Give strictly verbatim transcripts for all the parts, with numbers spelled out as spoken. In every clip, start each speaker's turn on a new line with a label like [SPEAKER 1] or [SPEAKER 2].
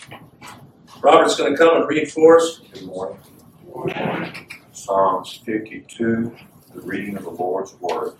[SPEAKER 1] Robert's going to come and read for us.
[SPEAKER 2] Good morning. Good morning. Psalms fifty-two, the reading of the Lord's Word.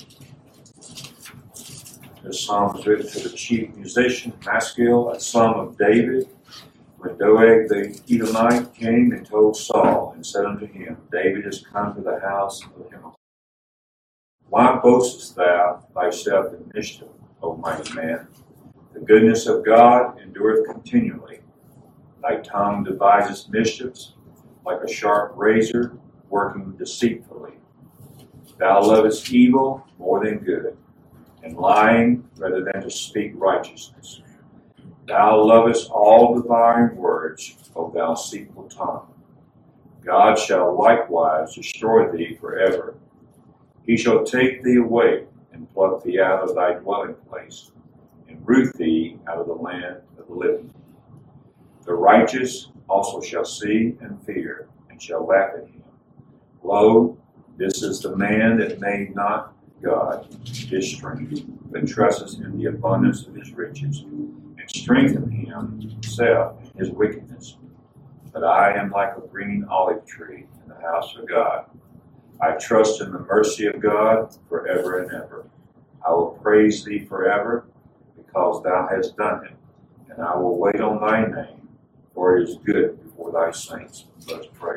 [SPEAKER 2] This psalm is written to the chief musician, Maskil, a son of David, when Doeg the Edomite came and told Saul and said unto him, David is come to the house of Ahimelech. Why boastest thou thyself in mischief, O mighty man? The goodness of God endureth continually. Thy tongue deviseth mischiefs, like a sharp razor, working deceitfully. Thou lovest evil more than good, and lying rather than to speak righteousness. Thou lovest all devouring words, O thou deceitful tongue. God shall likewise destroy thee forever. He shall take thee away, and pluck thee out of thy dwelling place, and root thee out of the land of the living. The righteous also shall see and fear, and shall laugh at him. Lo, this is the man that made not God his strength, but trusteth in the abundance of his riches, and strengthened himself in his wickedness. But I am like a green olive tree in the house of God. I trust in the mercy of God forever and ever. I will praise thee forever, because thou hast done it, and I will wait on thy name. For it is good before thy saints. Let us pray.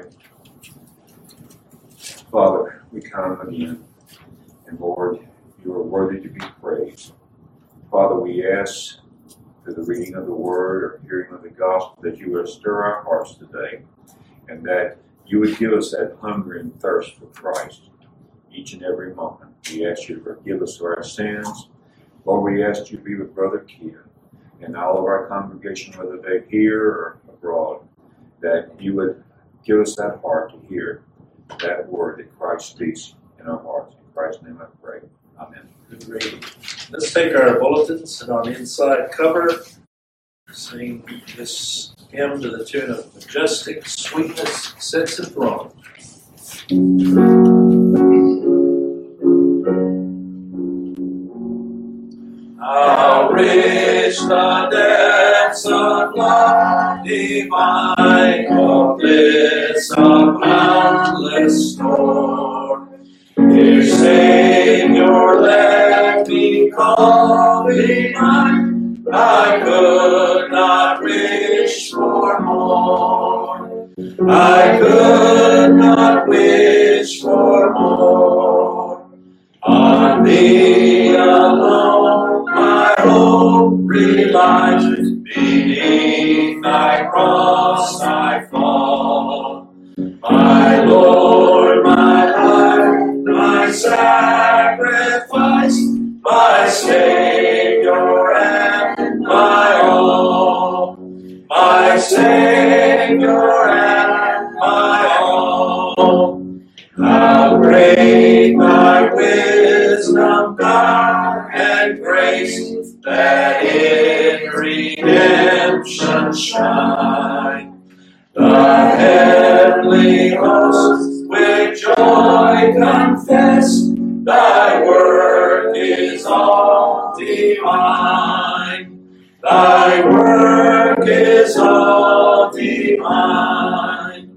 [SPEAKER 2] Father, we come again, and Lord, you are worthy to be praised. Father, we ask through the reading of the word or hearing of the gospel that you would stir our hearts today, and that you would give us that hunger and thirst for Christ each and every moment. We ask you to forgive us for our sins. Lord, we ask you to be with Brother Ken and all of our congregation, whether they're here or abroad, that you would give us that heart to hear that word that Christ speaks in our hearts. In Christ's name I pray. Amen.
[SPEAKER 1] Good reading. Let's take our bulletins and on the inside cover, sing this hymn to the tune of Majestic Sweetness Sits Enthroned. How rich the depths of love divine, of bliss of boundless store. Dear Savior, let me call thee mine. I could not wish for more. I could not wish for more. On thee alone my hope relies. Beneath thy cross I fall. My Lord, my life, my sacrifice, my Savior and my all. My Savior and my all. How great thy wisdom, God, and grace, that in redemption shine. The heavenly hosts with joy confess, thy work is all divine. Thy work is all divine.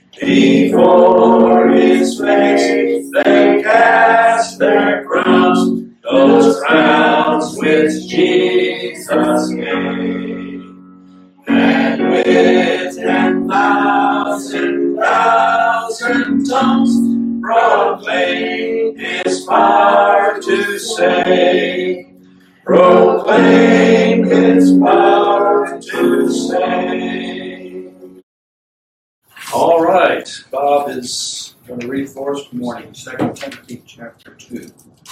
[SPEAKER 1] Before his face they cast their crowns, those crowns which Jesus gave. And with ten thousand, thousand tongues proclaim his power to save. Proclaim his power to save. All right, Bob is going to read for us. Good morning.
[SPEAKER 3] Second Timothy chapter two.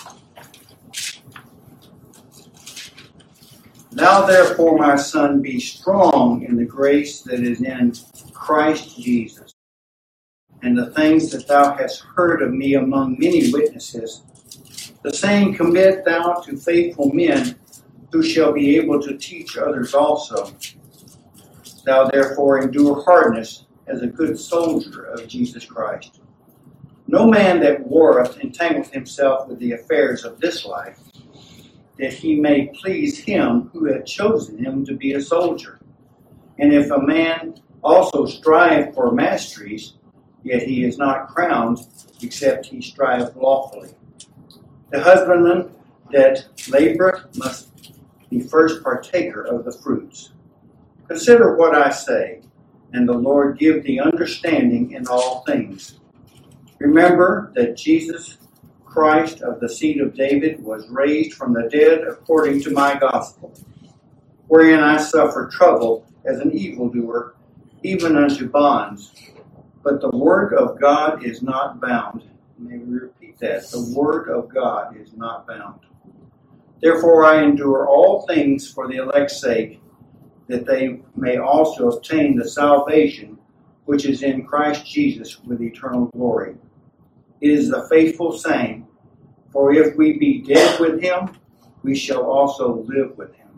[SPEAKER 3] Thou therefore, my son, be strong in the grace that is in Christ Jesus. And the things that thou hast heard of me among many witnesses, the same commit thou to faithful men, who shall be able to teach others also. Thou therefore endure hardness as a good soldier of Jesus Christ. No man that warreth entangleth himself with the affairs of this life, that he may please him who hath chosen him to be a soldier. And if a man also strive for masteries, yet he is not crowned, except he strive lawfully. The husbandman that laboreth must be first partaker of the fruits. Consider what I say, and the Lord give thee understanding in all things. Remember that Jesus Christ of the seed of David was raised from the dead according to my gospel, wherein I suffer trouble as an evildoer, even unto bonds. But the word of God is not bound. May we repeat that. The word of God is not bound. Therefore I endure all things for the elect's sake, that they may also obtain the salvation which is in Christ Jesus with eternal glory. It is the faithful saying, for if we be dead with him, we shall also live with him.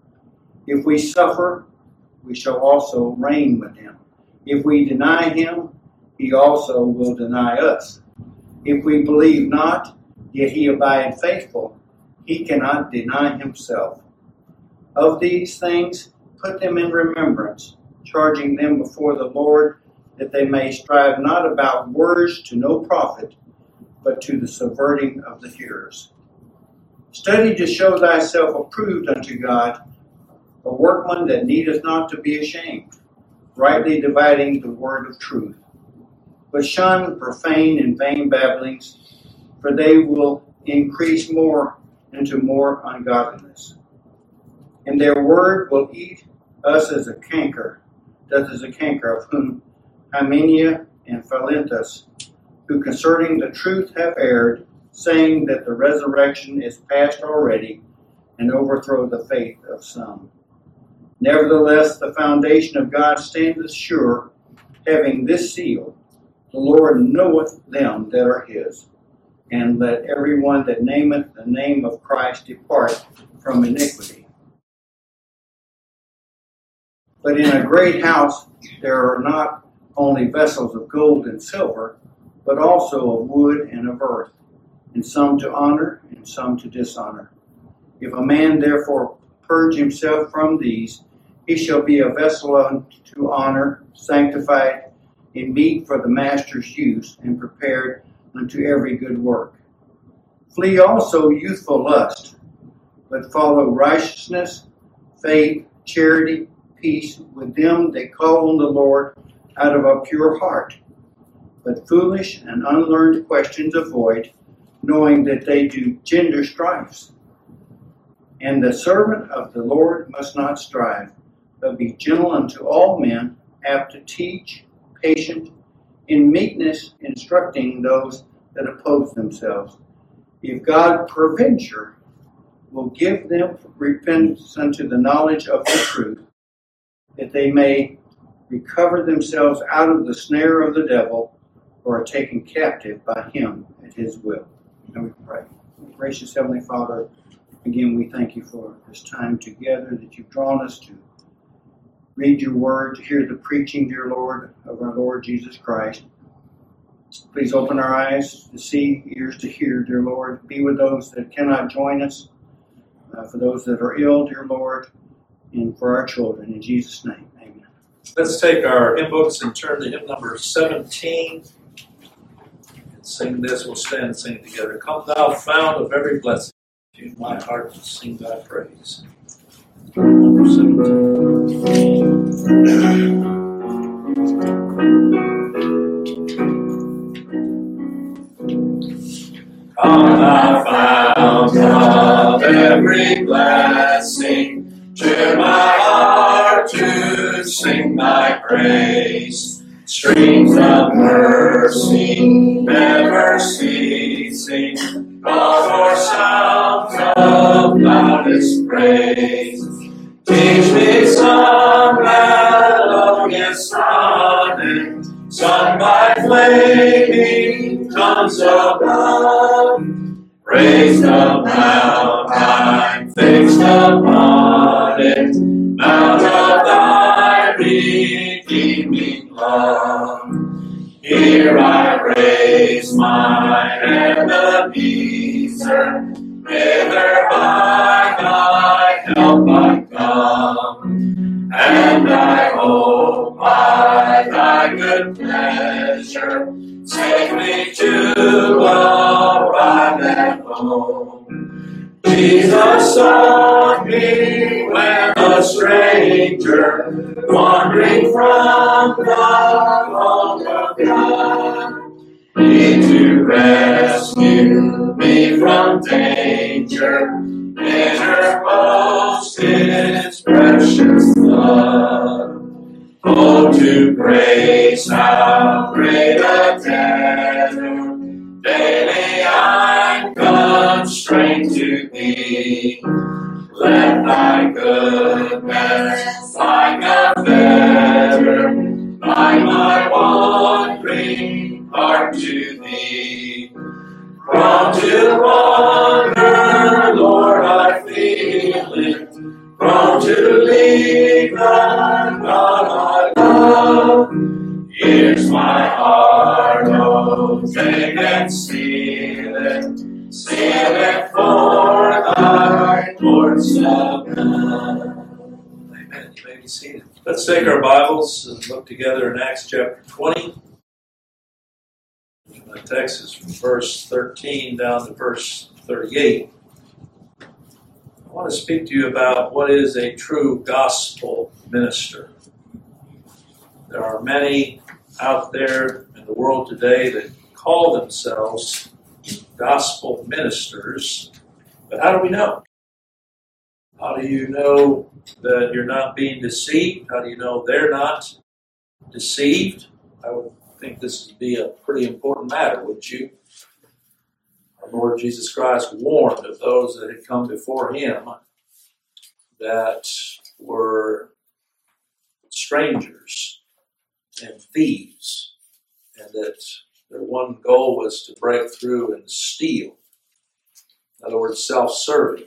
[SPEAKER 3] If we suffer, we shall also reign with him. If we deny him, he also will deny us. If we believe not, yet he abide faithful, he cannot deny himself. Of these things, put them in remembrance, charging them before the Lord, that they may strive not about words to no profit, but to the subverting of the hearers. Study to show thyself approved unto God, a workman that needeth not to be ashamed, rightly dividing the word of truth. But shun profane and vain babblings, for they will increase more into more ungodliness. And their word will eat us as a canker, doth as a canker, of whom Hymenia and Philetus, who concerning the truth have erred, saying that the resurrection is past already, and overthrow the faith of some. Nevertheless, the foundation of God standeth sure, having this seal, the Lord knoweth them that are his. And let every one that nameth the name of Christ depart from iniquity. But in a great house there are not only vessels of gold and silver, but also of wood and of earth, and some to honor and some to dishonor. If a man therefore purge himself from these, he shall be a vessel unto honor, sanctified, in meat for the master's use, and prepared unto every good work. Flee also youthful lust, but follow righteousness, faith, charity, peace with them that call on the Lord out of a pure heart. But foolish and unlearned questions avoid, knowing that they do gender strifes. And the servant of the Lord must not strive, but be gentle unto all men, apt to teach, patient, in meekness instructing those that oppose themselves. If God peradventure will give them repentance unto the knowledge of the truth, that they may recover themselves out of the snare of the devil, or are taken captive by him at his will. And we pray. Gracious Heavenly Father, again we thank you for this time together that you've drawn us to read your word, to hear the preaching, dear Lord, of our Lord Jesus Christ. Please open our eyes to see, ears to hear, dear Lord. Be with those that cannot join us, uh, for those that are ill, dear Lord, and for our children. In Jesus' name, amen.
[SPEAKER 1] Let's take our hymn books and turn to hymn number seventeen. And sing this. We'll stand and sing it together. Come thou fount of every blessing, tune my heart to sing thy praise. Number seventeen.
[SPEAKER 4] Come thou fount of every blessing, tune my heart to sing thy praise. Streams of mercy never ceasing, call for sounds of loudest praise. Teach me some melodious sonnet, sung by flaming tongues above. Raise the mount, I'm fixed upon it, mount of thy redeeming love. Here I raise mine Ebenezer, hither by thy help I come, and I Jesus saw me when a stranger, wandering from the home of God. He to rescue me from danger, interposed His precious blood. Oh, to grace how great a debtor daily I'm constrained to be. Let Thy goodness, like a fetter, bind my wandering heart to Thee. Prone to wander, Lord, I feel it. Prone to leave the God I love. Here's my heart, oh, take and seal it. Seal it for Thy courts of God.
[SPEAKER 1] Amen. You may be seated. Let's take our Bibles and look together in Acts chapter twenty. The text is from verse thirteen down to verse thirty-eight. I want to speak to you about what is a true gospel minister. There are many out there in the world today that call themselves gospel ministers, but how do we know? How do you know that you're not being deceived? How do you know they're not deceived? I would think this would be a pretty important matter, wouldn't you? Our Lord Jesus Christ warned of those that had come before Him that were strangers and thieves, and that their one goal was to break through and steal. In other words, self-serving.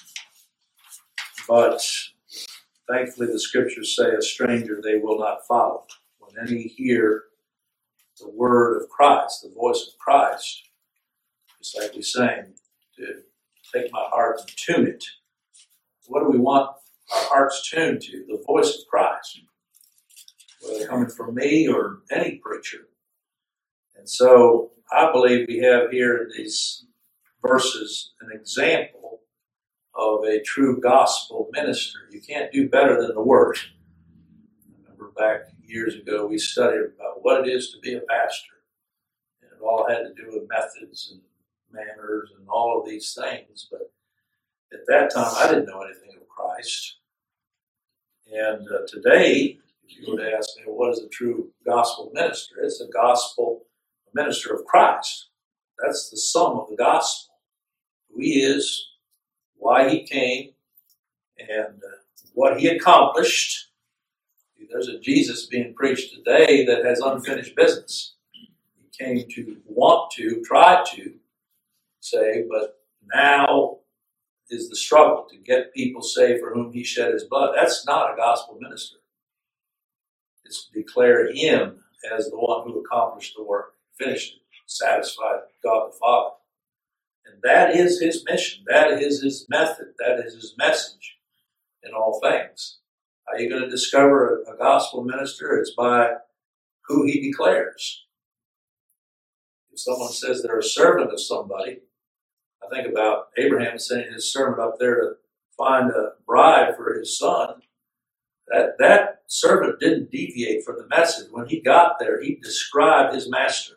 [SPEAKER 1] But thankfully the scriptures say a stranger they will not follow. When any hear the word of Christ, the voice of Christ, just like we sang, to take my heart and tune it. What do we want our hearts tuned to? The voice of Christ. Whether coming from me or any preacher. And so I believe we have here in these verses an example of a true gospel minister. You can't do better than the Word. I remember back years ago we studied about what it is to be a pastor. And it all had to do with methods and manners and all of these things. But at that time I didn't know anything of Christ. And uh, today, if you were to ask me, well, what is a true gospel minister? It's a gospel minister of Christ. That's the sum of the gospel. Who He is, why He came, and uh, what He accomplished. There's a Jesus being preached today that has unfinished business. He came to want to, try to say, but now is the struggle to get people saved for whom He shed His blood. That's not a gospel minister. It's to declare Him as the one who accomplished the work, finished it, satisfied God the Father. And that is His mission. That is His method. That is His message in all things. How are you going to discover a gospel minister? It's by who he declares. If someone says they're a servant of somebody, I think about Abraham sending his servant up there to find a bride for his son. That, that servant didn't deviate from the message. When he got there, he described his master.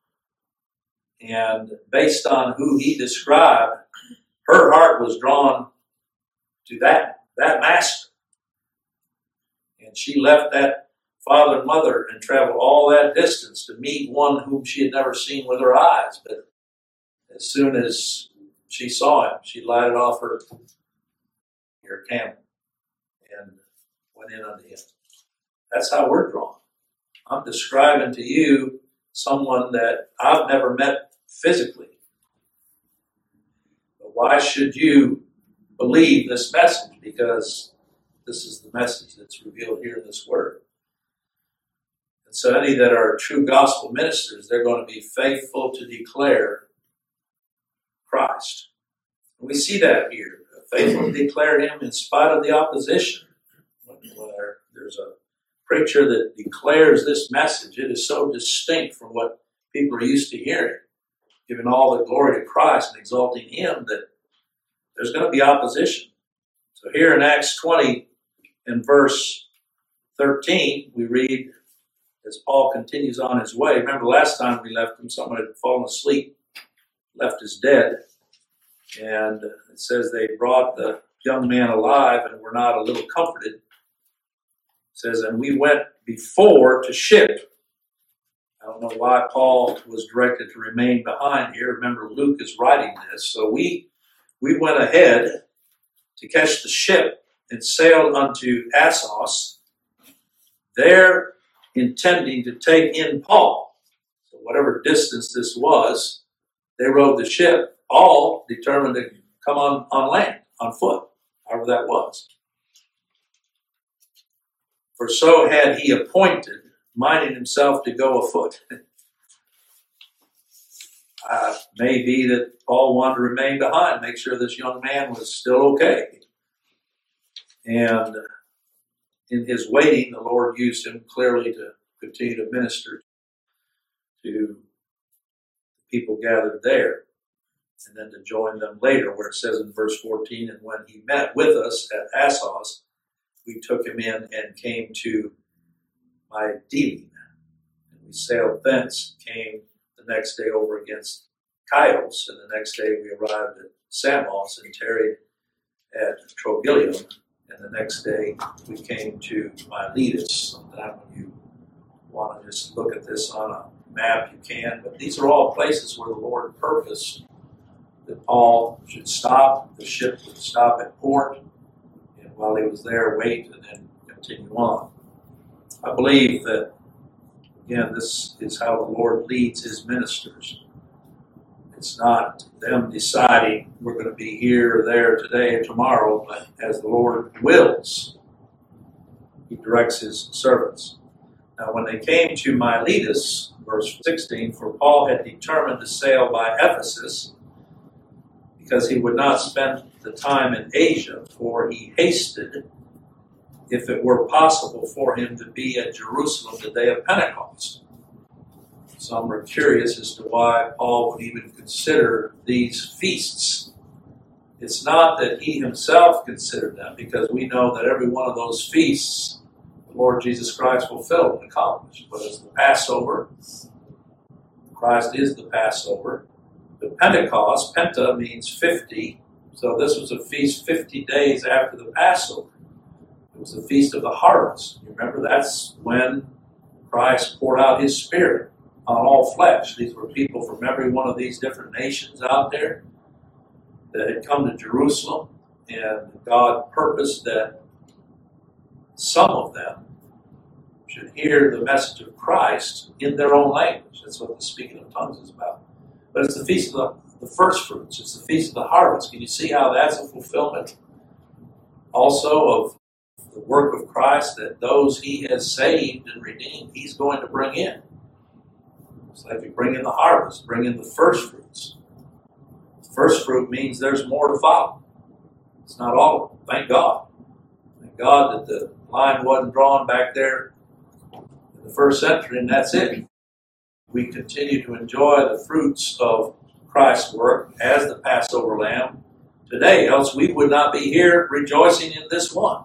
[SPEAKER 1] And based on who he described, her heart was drawn to that, that master. And she left that father and mother and traveled all that distance to meet one whom she had never seen with her eyes. But as soon as she saw him, she lighted off her, her camel and went in unto him. That's how we're drawn. I'm describing to you someone that I've never met physically. But why should you believe this message? Because this is the message that's revealed here in this word. And so any that are true gospel ministers, they're going to be faithful to declare Christ. And we see that here. Faithful to declare Him in spite of the opposition. When, when there, there's a preacher that declares this message, it is so distinct from what people are used to hearing, giving all the glory to Christ and exalting Him, that there's going to be opposition. So here in Acts twenty, in verse thirteen, we read, as Paul continues on his way. Remember last time we left him, someone had fallen asleep, left as dead. And it says they brought the young man alive and were not a little comforted. It says, and we went before to ship. I don't know why Paul was directed to remain behind here. Remember, Luke is writing this. So we we went ahead to catch the ship and sailed unto Assos, there intending to take in Paul. So whatever distance this was, they rowed the ship, all determined to come on, on land, on foot, however that was. For so had he appointed, minding himself to go afoot. Uh, may be that Paul wanted to remain behind, make sure this young man was still okay. And in his waiting, the Lord used him clearly to continue to minister to people gathered there, and then to join them later, where it says in verse fourteen, and when he met with us at Assos, we took him in and came to Mytilene. And we sailed thence, came the next day over against Chios, and the next day we arrived at Samos and tarried at Trogyllium. And the next day we came to Miletus. Sometime when you want to just look at this on a map, you can. But these are all places where the Lord purposed that Paul should stop, the ship would stop at port, and while he was there, wait and then continue on. I believe that, again, this is how the Lord leads his ministers. It's not them deciding we're going to be here or there today or tomorrow, but as the Lord wills, he directs his servants. Now, when they came to Miletus, verse sixteen, for Paul had determined to sail by Ephesus, because he would not spend the time in Asia, for he hasted, if it were possible for him to be at Jerusalem the day of Pentecost. Some are curious as to why Paul would even consider these feasts. It's not that he himself considered them, because we know that every one of those feasts the Lord Jesus Christ fulfilled and accomplished. Whether it's the Passover, Christ is the Passover. The Pentecost, Penta means fifty, so this was a feast fifty days after the Passover. It was the Feast of the Harvest. You remember, that's when Christ poured out his Spirit on all flesh. These were people from every one of these different nations out there that had come to Jerusalem, and God purposed that some of them should hear the message of Christ in their own language. That's what the speaking of tongues is about. But it's the Feast of the, the First Fruits. It's the Feast of the Harvest. Can you see how that's a fulfillment also of the work of Christ, that those he has saved and redeemed, he's going to bring in? It's like you bring in the harvest, bring in the first fruits. First fruit means there's more to follow. It's not all of them. Thank God. Thank God that the line wasn't drawn back there in the first century, and that's it. We continue to enjoy the fruits of Christ's work as the Passover lamb today, else we would not be here rejoicing in this one.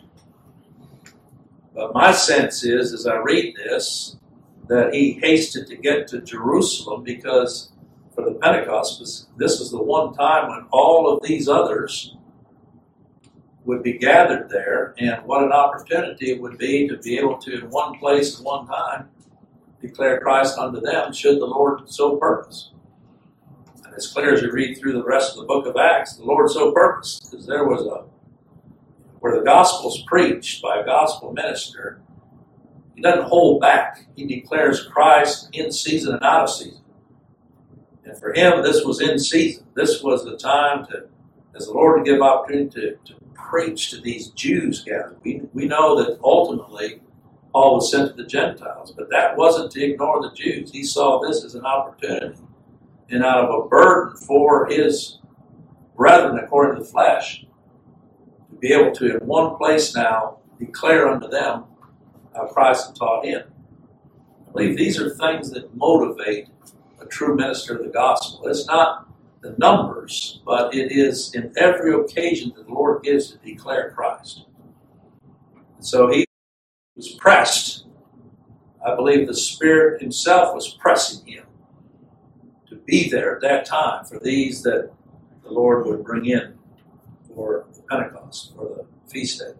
[SPEAKER 1] But my sense is, as I read this, that he hasted to get to Jerusalem because for the Pentecost, this was the one time when all of these others would be gathered there, and what an opportunity it would be to be able to, in one place at one time, declare Christ unto them, should the Lord so purpose. And as clear as you read through the rest of the book of Acts, the Lord so purposed, because there was a, where the gospel's preached by a gospel minister, he doesn't hold back. He declares Christ in season and out of season. And for him, this was in season. This was the time to, as the Lord would give opportunity to, to preach to these Jews gathered. We, we know that ultimately Paul was sent to the Gentiles, but that wasn't to ignore the Jews. He saw this as an opportunity, and out of a burden for his brethren according to the flesh, to be able to in one place now declare unto them how Christ had taught him. I believe these are things that motivate a true minister of the gospel. It's not the numbers, but it is in every occasion that the Lord gives to declare Christ. So he was pressed. I believe the Spirit himself was pressing him to be there at that time for these that the Lord would bring in for the Pentecost, for the feast day.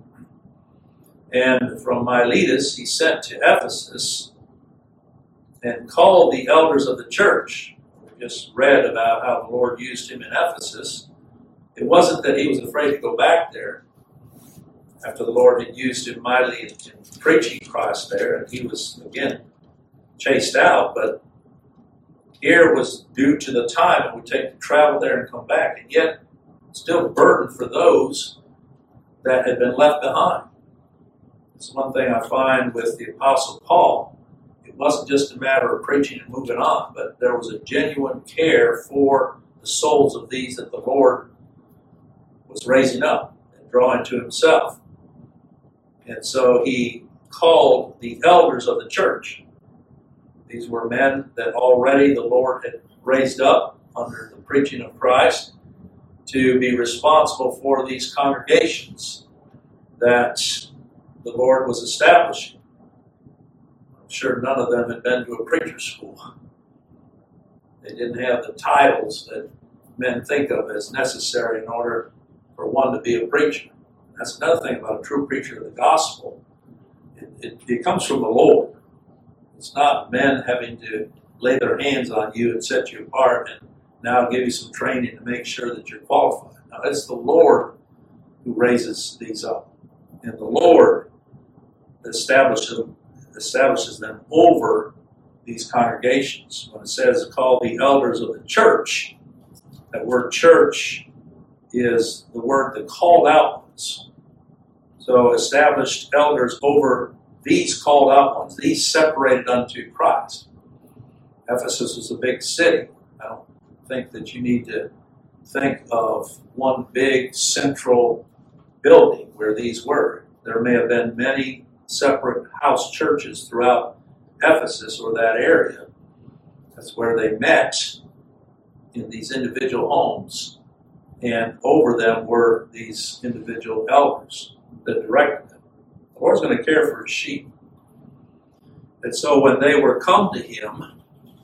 [SPEAKER 1] And from Miletus, he sent to Ephesus and called the elders of the church. We just read about how the Lord used him in Ephesus. It wasn't that he was afraid to go back there after the Lord had used him mightily in preaching Christ there, and he was, again, chased out, but here was due to the time it would take to travel there and come back, and yet still a burden for those that had been left behind. It's one thing I find with the Apostle Paul. It wasn't just a matter of preaching and moving on, but there was a genuine care for the souls of these that the Lord was raising up and drawing to himself. And so he called the elders of the church. These were men that already the Lord had raised up under the preaching of Christ to be responsible for these congregations that the Lord was establishing. I'm sure none of them had been to a preacher's school. They didn't have the titles that men think of as necessary in order for one to be a preacher. That's another thing about a true preacher of the gospel. It, it, it comes from the Lord. It's not men having to lay their hands on you and set you apart and now give you some training to make sure that you're qualified. Now, it's the Lord who raises these up. And the Lord establishes them, establishes them over these congregations. When it says call the elders of the church, that word church is the word that called out ones. So established elders over these called out ones, these separated unto Christ. Ephesus was a big city. I don't think that you need to think of one big central building where these were. There may have been many separate house churches throughout Ephesus or that area. That's where they met in these individual homes, and over them were these individual elders that directed them. The Lord's going to care for his sheep. And so when they were come to him,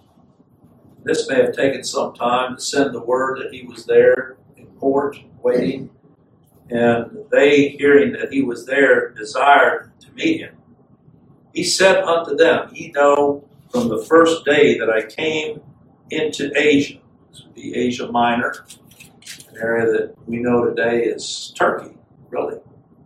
[SPEAKER 1] this may have taken some time to send the word that he was there in port, waiting, and they, hearing that he was there, desired to meet him. He said unto them, Ye know from the first day that I came into Asia, this would be Asia Minor, an area that we know today is Turkey, really,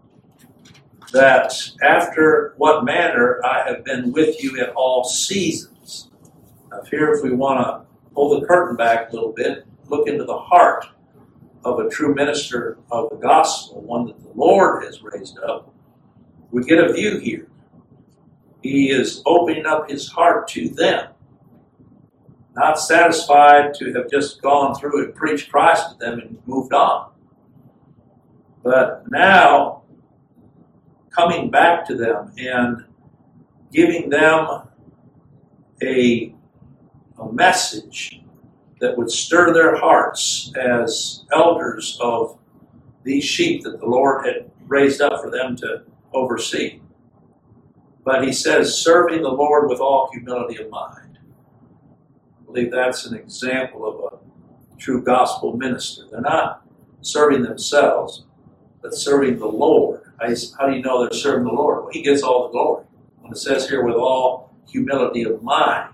[SPEAKER 1] that after what manner I have been with you in all seasons. Now here, if we want to pull the curtain back a little bit, look into the heart of a true minister of the gospel, one that the Lord has raised up, we get a view here. He is opening up his heart to them, not satisfied to have just gone through and preached Christ to them and moved on, but now coming back to them and giving them a, a message that would stir their hearts as elders of these sheep that the Lord had raised up for them to oversee. But he says, serving the Lord with all humility of mind. I believe that's an example of a true gospel minister. They're not serving themselves, but serving the Lord. How do you know they're serving the Lord? Well, he gets all the glory. When it says here, with all humility of mind,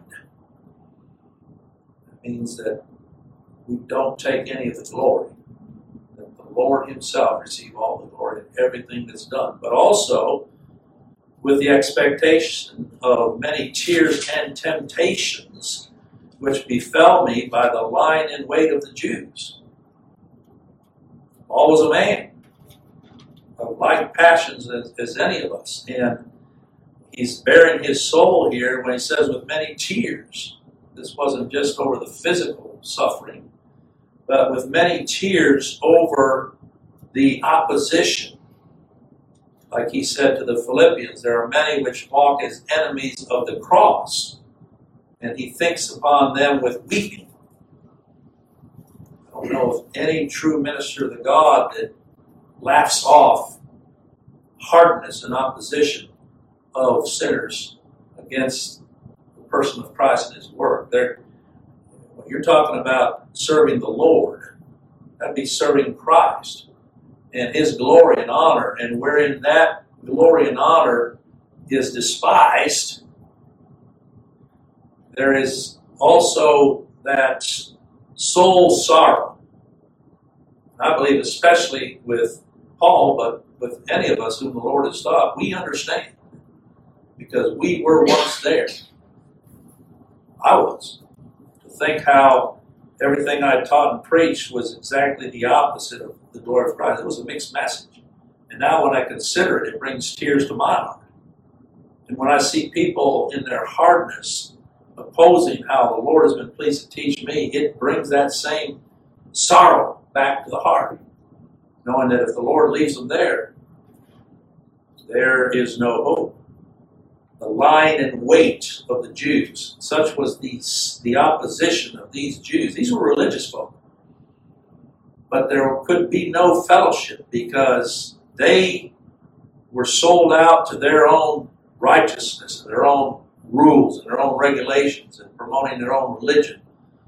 [SPEAKER 1] it means that we don't take any of the glory. That the Lord himself receive all the glory in everything that's done. But also, with the expectation of many tears and temptations which befell me by the lying in wait of the Jews. Paul was a man of like passions as, as any of us, and he's bearing his soul here when he says with many tears. This wasn't just over the physical suffering, but with many tears over the opposition. Like he said to the Philippians, there are many which walk as enemies of the cross, and he thinks upon them with weeping. don't know of any true minister of the God that laughs off hardness and opposition of sinners against the person of Christ and his work. They're, when you're talking about serving the Lord, that'd be serving Christ and his glory and honor. And wherein that glory and honor is despised, there is also that soul sorrow. I believe especially with Paul, but with any of us whom the Lord has taught, we understand. Because we were once there. I was. To think how everything I taught and preached was exactly the opposite of the glory of Christ. It was a mixed message. And now when I consider it, it brings tears to my heart. And when I see people in their hardness opposing how the Lord has been pleased to teach me, it brings that same sorrow back to the heart. Knowing that if the Lord leaves them there, there is no hope. The line and weight of the Jews, such was the, the opposition of these Jews. These were religious folk. But there could be no fellowship because they were sold out to their own righteousness, and their own rules, and their own regulations, and promoting their own religion.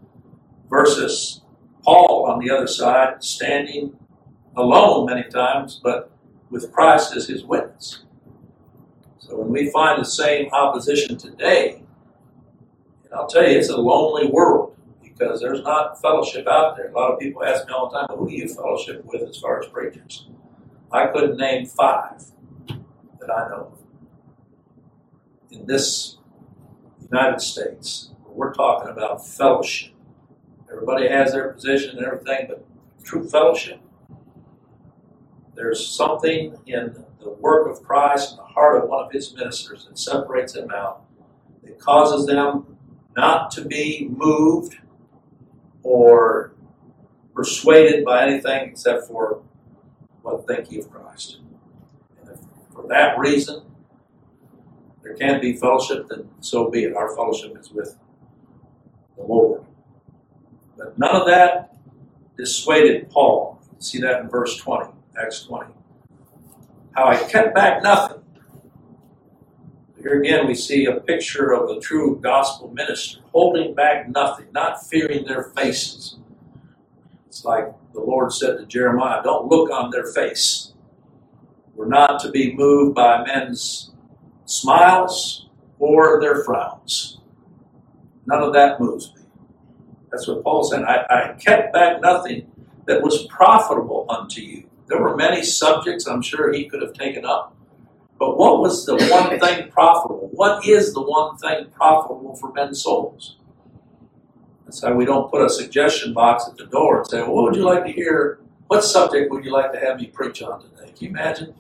[SPEAKER 1] Versus Paul, on the other side, standing alone many times, but with Christ as his witness. So when we find the same opposition today, and I'll tell you, it's a lonely world because there's not fellowship out there. A lot of people ask me all the time, well, who do you fellowship with as far as preachers? I couldn't name five that I know of. In this United States, we're talking about fellowship. Everybody has their position and everything, but true fellowship. There's something in the work of Christ in the heart of one of his ministers that separates them out. It causes them not to be moved or persuaded by anything except for what think ye of Christ. And if for that reason there can't be fellowship, then so be it. Our fellowship is with the Lord. But none of that dissuaded Paul. You see that in verse twenty. Acts twenty. How I kept back nothing. Here again we see a picture of the true gospel minister, holding back nothing, not fearing their faces. It's like the Lord said to Jeremiah, don't look on their face. We're not to be moved by men's smiles or their frowns. None of that moves me. That's what Paul said. I, I kept back nothing that was profitable unto you. There were many subjects I'm sure he could have taken up. But what was the one thing profitable? What is the one thing profitable for men's souls? That's why we don't put a suggestion box at the door and say, well, what would you like to hear? What subject would you like to have me preach on today? Can you imagine?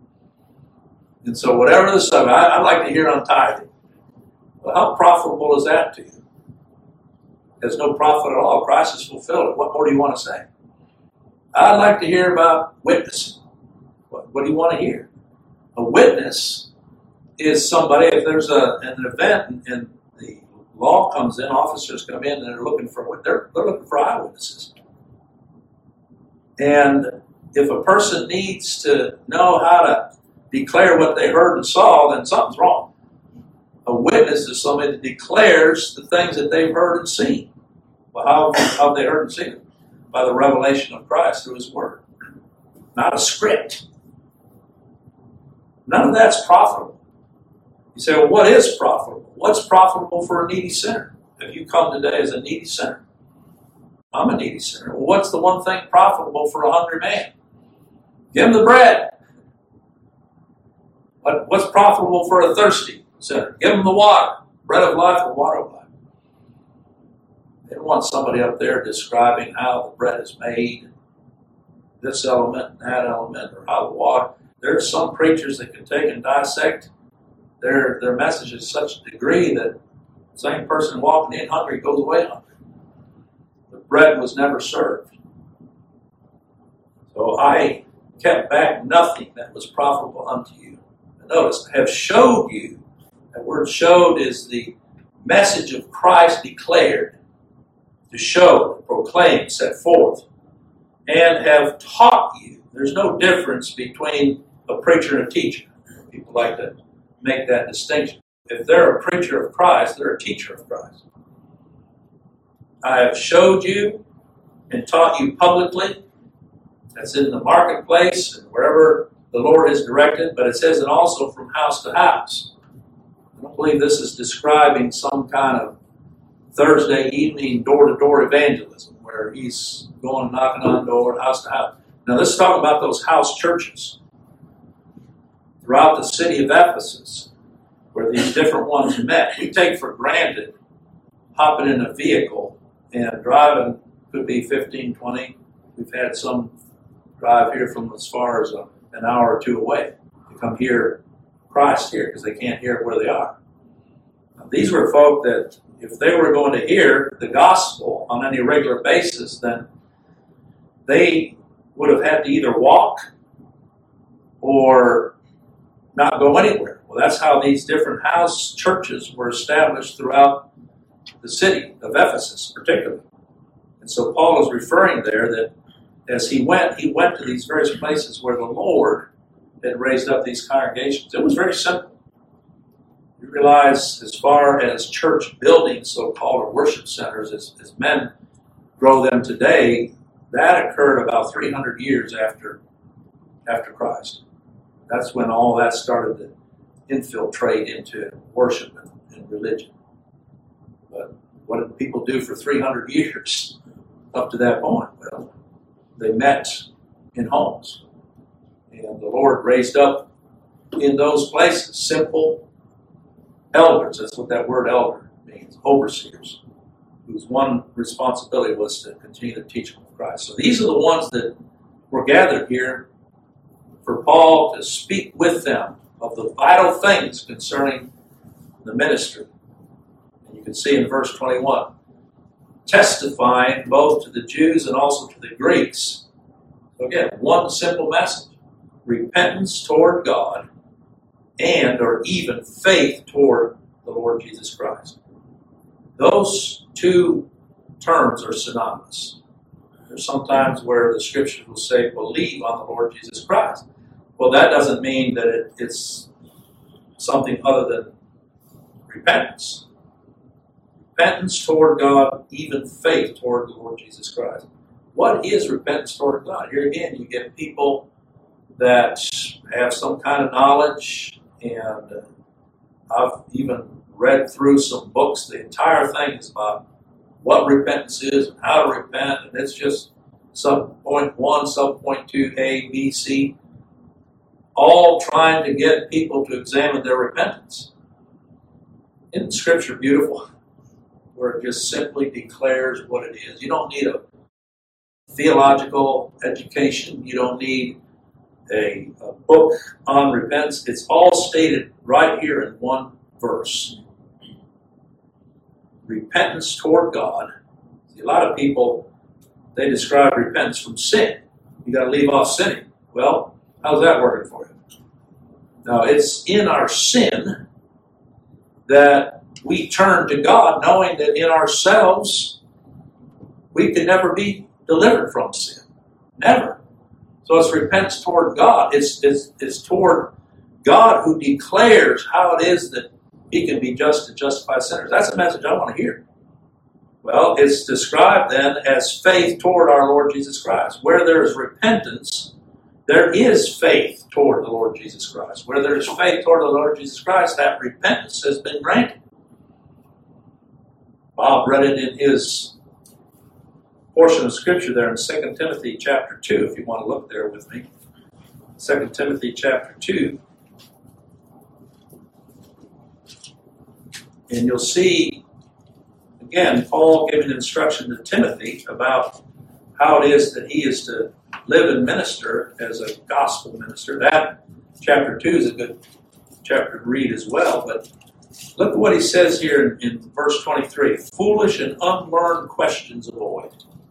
[SPEAKER 1] And so whatever the subject, I, I'd like to hear on tithing. Well, how profitable is that to you? There's no profit at all. Christ has fulfilled it. What more do you want to say? I'd like to hear about witnessing. What, what do you want to hear? A witness is somebody, if there's a, an event and, and the law comes in, officers come in and they're looking for they're, they're looking for eyewitnesses. And if a person needs to know how to declare what they heard and saw, then something's wrong. A witness is somebody that declares the things that they've heard and seen. Well, how, how have they heard and seen it? By the revelation of Christ through his word. Not a script. None of that's profitable. You say, well, what is profitable? What's profitable for a needy sinner? If you come today as a needy sinner, I'm a needy sinner. Well, what's the one thing profitable for a hungry man? Give him the bread. What, what's profitable for a thirsty sinner? Give him the water. Bread of life and water of life. They don't want somebody up there describing how the bread is made, this element and that element, or how the water. There are some preachers that can take and dissect their their message to such a degree that the same person walking in hungry goes away hungry. The bread was never served. So I kept back nothing that was profitable unto you. And notice, I have showed you. That word showed is the message of Christ declared. to show, to proclaim, set forth, and have taught you. There's no difference between a preacher and a teacher. People like to make that distinction. If they're a preacher of Christ, they're a teacher of Christ. I have showed you and taught you publicly. That's in the marketplace and wherever the Lord is directed, but it says it also from house to house. I don't believe this is describing some kind of Thursday evening door-to-door evangelism where he's going knocking on door, house to house. Now let's talk about those house churches throughout the city of Ephesus where these different ones met. We take for granted hopping in a vehicle and driving could be fifteen, twenty. We've had some drive here from as far as a, an hour or two away to come hear Christ here because they can't hear it where they are. Now, these were folk that if they were going to hear the gospel on any regular basis, then they would have had to either walk or not go anywhere. Well, that's how these different house churches were established throughout the city of Ephesus, particularly. And so Paul is referring there that as he went, he went to these various places where the Lord had raised up these congregations. It was very simple. You realize as far as church buildings, so-called, or worship centers, as, as men grow them today, that occurred about three hundred years after, after Christ. That's when all that started to infiltrate into worship and, and religion. But what did people do for three hundred years up to that point? Well, they met in homes. And the Lord raised up in those places simple elders. That's what that word elder means, overseers, whose one responsibility was to continue to teach them of Christ. So these are the ones that were gathered here for Paul to speak with them of the vital things concerning the ministry. And you can see in verse twenty-one, testifying both to the Jews and also to the Greeks. So again, one simple message. Repentance toward God and or even faith toward the Lord Jesus Christ. Those two terms are synonymous. There's sometimes where the scriptures will say, believe on the Lord Jesus Christ. Well, that doesn't mean that it, it's something other than repentance. Repentance toward God, even faith toward the Lord Jesus Christ. What is repentance toward God? Here again, you get people that have some kind of knowledge, and uh, I've even read through some books. The entire thing is about what repentance is and how to repent, and it's just sub point one, sub point two, A, B, C, all trying to get people to examine their repentance. Isn't Scripture beautiful? Where it just simply declares what it is. You don't need a theological education. You don't need a, a book on repentance. It's all stated right here in one verse. Repentance toward God. See, a lot of people, they describe repentance from sin. You got to leave off sinning. Well, how's that working for you? Now, it's in our sin that we turn to God, knowing that in ourselves we can never be delivered from sin. Never. So it's repentance toward God. It's, it's, it's toward God who declares how it is that He can be just to justify sinners. That's a message I want to hear. Well, it's described then as faith toward our Lord Jesus Christ. Where there is repentance, there is faith toward the Lord Jesus Christ. Where there is faith toward the Lord Jesus Christ, that repentance has been granted. Bob read it in his portion of Scripture there in Second Timothy chapter two, if you want to look there with me. Second Timothy chapter two. And you'll see, again, Paul giving instruction to Timothy about how it is that he is to live and minister as a gospel minister. That chapter two is a good chapter to read as well, but look at what he says here in, in verse twenty-three. Foolish and unlearned questions avoid.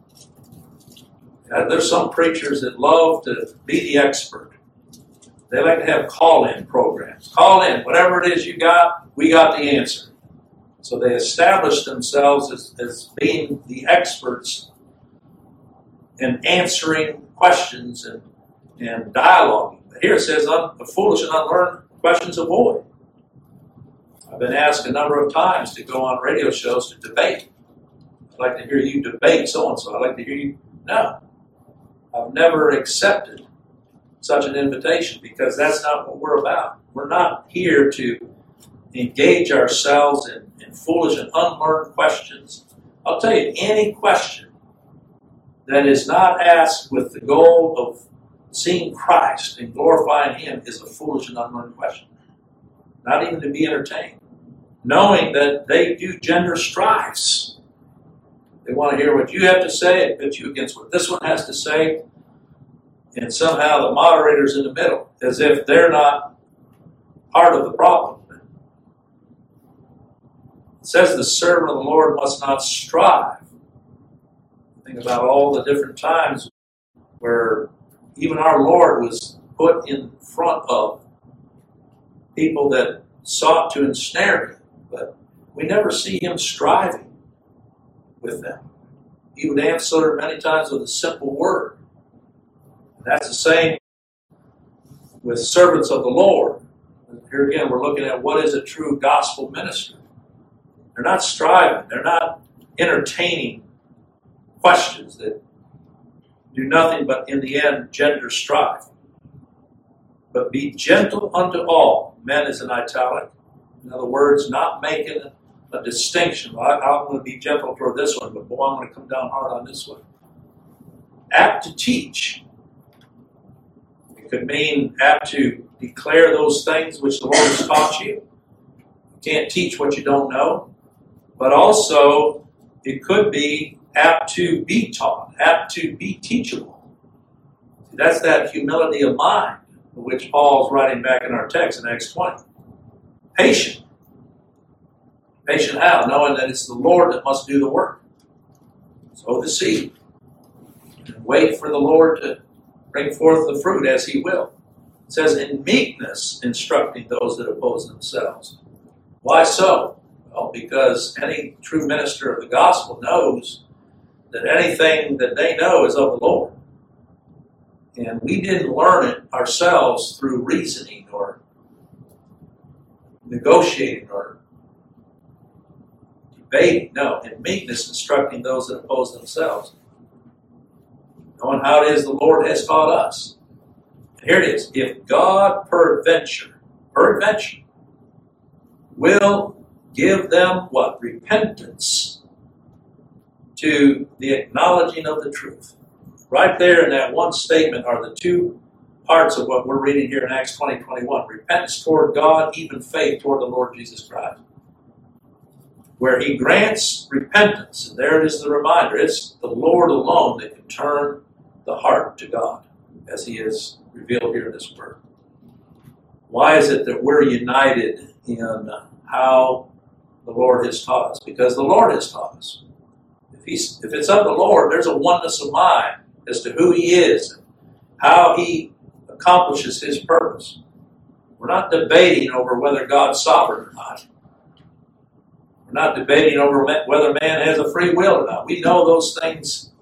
[SPEAKER 1] Uh, there's some preachers that love to be the expert. They like to have call-in programs. Call in. Whatever it is you got, we got the answer. So they established themselves as, as being the experts in answering questions and, and dialoguing. But here it says, the foolish and unlearned questions avoid. I've been asked a number of times to go on radio shows to debate. I'd like to hear you debate so-and-so. I'd like to hear you. No. I've never accepted such an invitation because that's not what we're about. We're not here to engage ourselves in, in foolish and unlearned questions. I'll tell you, any question that is not asked with the goal of seeing Christ and glorifying Him is a foolish and unlearned question. Not even to be entertained. Knowing that they do gender strifes. They want to hear what you have to say and pit you against what this one has to say. And somehow the moderator's in the middle, as if they're not part of the problem. It says the servant of the Lord must not strive. Think about all the different times where even our Lord was put in front of people that sought to ensnare Him. But we never see Him striving with them. He would answer many times with a simple word. And that's the same with servants of the Lord. Here again, we're looking at what is a true gospel minister. They're not striving. They're not entertaining questions that do nothing but, in the end, gender strife. But be gentle unto all. Men is in italic. In other words, not making a distinction. Well, I, I'm going to be gentle toward this one, but boy, I'm going to come down hard on this one. Apt to teach. It could mean apt to declare those things which the Lord has taught you. You can't teach what you don't know. But also, it could be apt to be taught, apt to be teachable. See, that's that humility of mind, which Paul's writing back in our text in Acts twenty. Patient. Patient how? Knowing that it's the Lord that must do the work. Sow the seed. And wait for the Lord to bring forth the fruit as He will. It says, in meekness instructing those that oppose themselves. Why so? Well, because any true minister of the gospel knows that anything that they know is of the Lord. And we didn't learn it ourselves through reasoning or negotiating or debating. No, in meekness instructing those that oppose themselves. Knowing how it is the Lord has taught us. And here it is. If God peradventure, peradventure, will give them what? Repentance to the acknowledging of the truth. Right there in that one statement are the two parts of what we're reading here in Acts twenty, twenty-one. Repentance toward God, even faith toward the Lord Jesus Christ. Where He grants repentance, and there it is the reminder, it's the Lord alone that can turn the heart to God, as He is revealed here in this word. Why is it that we're united in how the Lord has taught us? Because the Lord has taught us. If, he's, if it's of the Lord, there's a oneness of mind as to who He is and how He accomplishes His purpose. We're not debating over whether God's sovereign or not. We're not debating over whether man has a free will or not. We know those things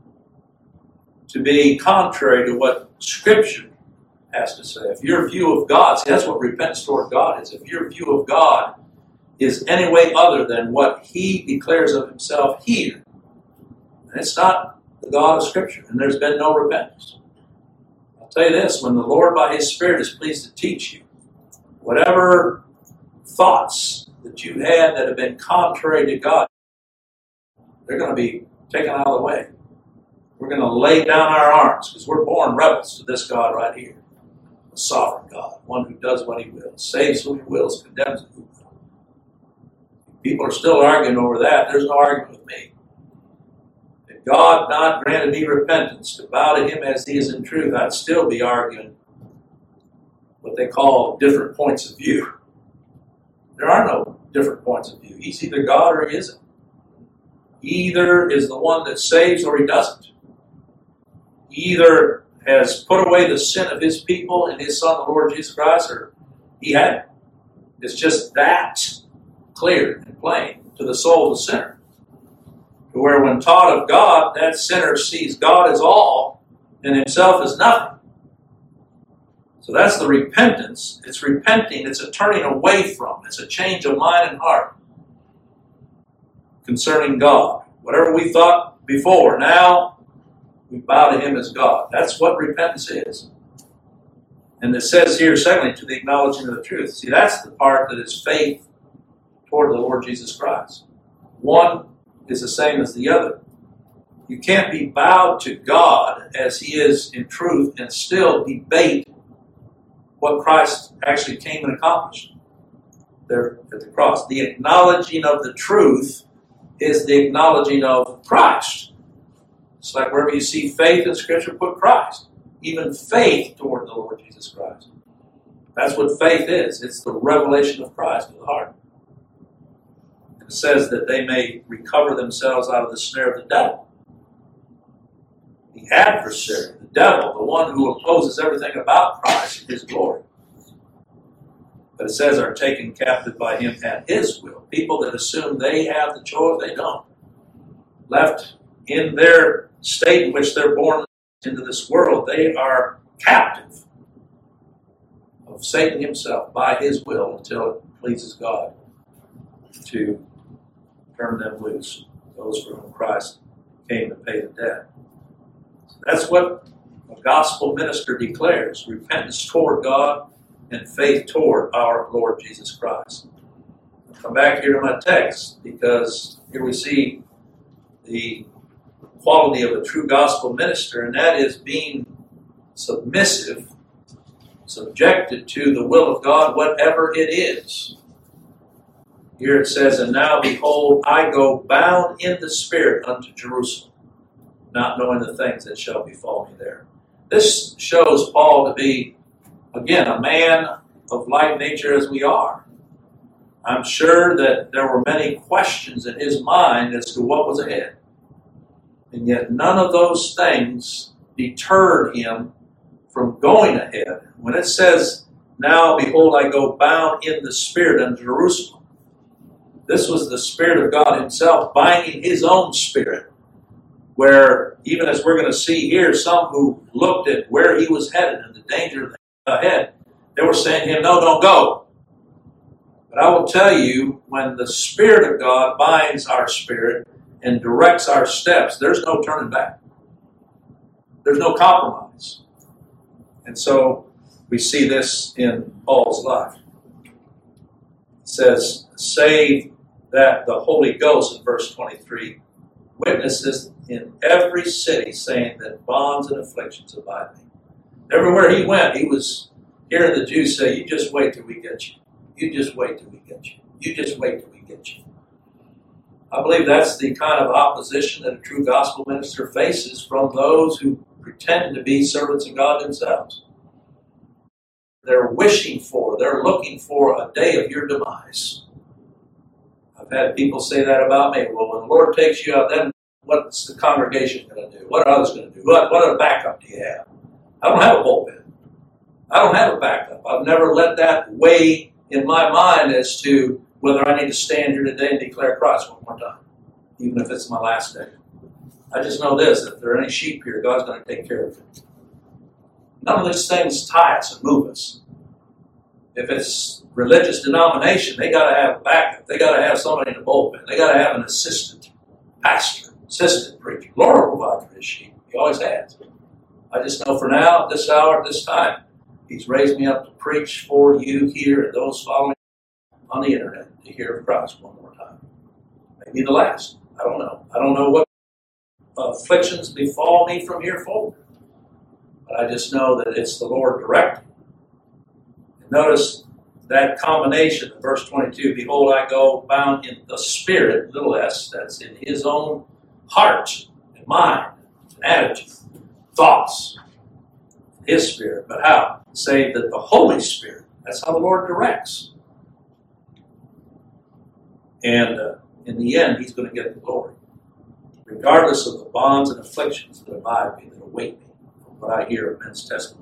[SPEAKER 1] to be contrary to what Scripture has to say. If your view of God, see, that's what repentance toward God is. If your view of God is any way other than what He declares of Himself here, and it's not the God of Scripture, and there's been no repentance. I'll tell you this, when the Lord by His Spirit is pleased to teach you, whatever thoughts that you had that have been contrary to God, they're going to be taken out of the way. We're going to lay down our arms, because we're born rebels to this God right here. A sovereign God, one who does what He wills, saves who He wills, condemns who He will. People are still arguing over that. There's no argument with me. If God not granted me repentance to bow to Him as He is in truth, I'd still be arguing what they call different points of view. There are no different points of view. He's either God or He isn't. He either is the one that saves or He doesn't. He either has put away the sin of His people in His Son, the Lord Jesus Christ, or He hadn't. It's just that clear and plain to the soul of the sinner. To where when taught of God, that sinner sees God as all and himself as nothing. So that's the repentance. It's repenting. It's a turning away from. It's a change of mind and heart concerning God. Whatever we thought before, now we bow to him as God. That's what repentance is. And it says here, secondly, to the acknowledging of the truth. See, that's the part that is faith toward the Lord Jesus Christ. One is the same as the other. You can't be bowed to God as he is in truth and still debate what Christ actually came and accomplished there at the cross. The acknowledging of the truth is the acknowledging of Christ. It's like wherever you see faith in Scripture, put Christ. Even faith toward the Lord Jesus Christ. That's what faith is. It's the revelation of Christ to the heart. It says that they may recover themselves out of the snare of the devil. The adversary, the devil, the one who opposes everything about Christ, his glory. But it says are taken captive by him at his will. People that assume they have the choice, they don't. Left in their state in which they're born into this world, they are captive of Satan himself by his will until it pleases God to turn them loose, those for whom Christ came to pay the debt. So that's what a gospel minister declares: repentance toward God and faith toward our Lord Jesus Christ. I'll come back here to my text, because here we see the quality of a true gospel minister, and that is being submissive, subjected to the will of God, whatever it is. Here it says, and now behold, I go bound in the Spirit unto Jerusalem, not knowing the things that shall befall me there. This shows Paul to be, again, a man of like nature as we are. I'm sure that there were many questions in his mind as to what was ahead. And yet none of those things deterred him from going ahead. When it says, now behold, I go bound in the Spirit unto Jerusalem, this was the Spirit of God himself binding his own spirit. Where, even as we're going to see here, some who looked at where he was headed and the danger ahead, they were saying to him, no, don't go. But I will tell you, when the Spirit of God binds our spirit and directs our steps, there's no turning back. There's no compromise. And so we see this in Paul's life. It says, save that the Holy Ghost, in verse twenty-three, witnesses in every city, saying that bonds and afflictions abide me. Everywhere he went, he was hearing the Jews say, you just wait till we get you. You just wait till we get you. You just wait till we get you. I believe that's the kind of opposition that a true gospel minister faces from those who pretend to be servants of God themselves. They're wishing for, they're looking for a day of your demise. I've had people say that about me. Well, when the Lord takes you out, then what's the congregation going to do? What are others going to do? What, what other backup do you have? I don't have a pulpit. I don't have a backup. I've never let that weigh in my mind as to whether I need to stand here today and declare Christ one more time, even if it's my last day. I just know this: if there are any sheep here, God's going to take care of it. None of these things tie us and move us. If it's religious denomination, they got to have a backup. They got to have somebody in the pulpit. They got to have an assistant pastor, assistant preacher. Lord will provide for his sheep. He always has. I just know for now, at this hour, at this time, he's raised me up to preach for you here and those following on the internet to hear of Christ one more time. Maybe the last. I don't know. I don't know what afflictions befall me from here forward. But I just know that it's the Lord directing. And notice that combination in verse twenty-two, behold, I go bound in the Spirit, little s, that's in his own heart and mind and attitude, thoughts, his Spirit. But how? Say that the Holy Spirit, that's how the Lord directs. And uh, in the end, he's going to get the glory. Regardless of the bonds and afflictions that abide me, that await me, from what I hear of men's testimony.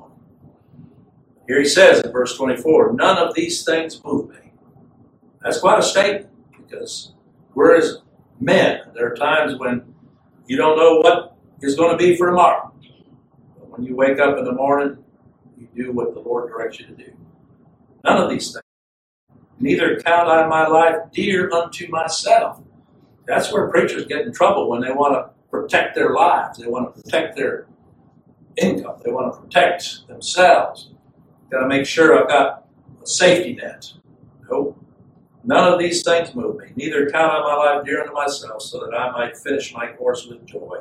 [SPEAKER 1] Here he says in verse twenty-four, none of these things move me. That's quite a statement. because we're as men. There are times when you don't know what is going to be for tomorrow. But when you wake up in the morning, you do what the Lord directs you to do. None of these things. Neither count I my life dear unto myself. That's where preachers get in trouble when they want to protect their lives. They want to protect their income. They want to protect themselves. Got to make sure I've got a safety net. Nope. None of these things move me. Neither count I my life dear unto myself, so that I might finish my course with joy.